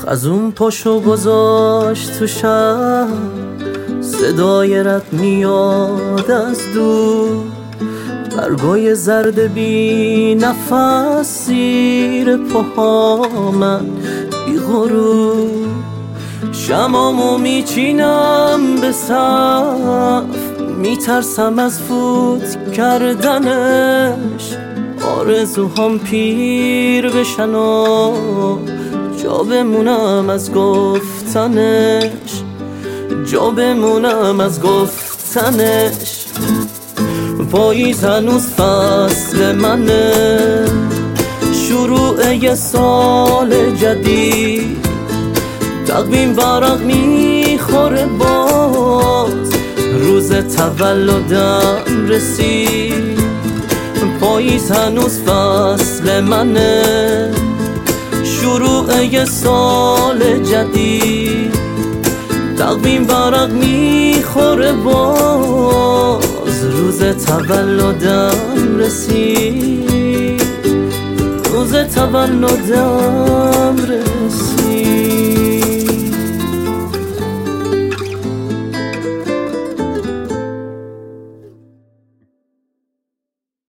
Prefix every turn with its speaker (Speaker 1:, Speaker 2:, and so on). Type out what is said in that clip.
Speaker 1: از اون پاشو گذاشت تو شب، صدای رد میاد از دور، برگای زرد بی نفس زیر پاهامن بی غرور. شمامو میچینم به صف، میترسم از فوت کردنش، آرزوهام پیر بشن و جا بمونم از گفتنش، جا بمونم از گفتنش. پاییز هنوز فصل منه، شروع یه سال جدید، تقویم ورق میخوره باز، روز تولدم رسید. پاییز هنوز فصل منه، شروع یه سال جدید، تقویم ورق میخوره باز، روز تولدم رسید، روز تولدم رسید.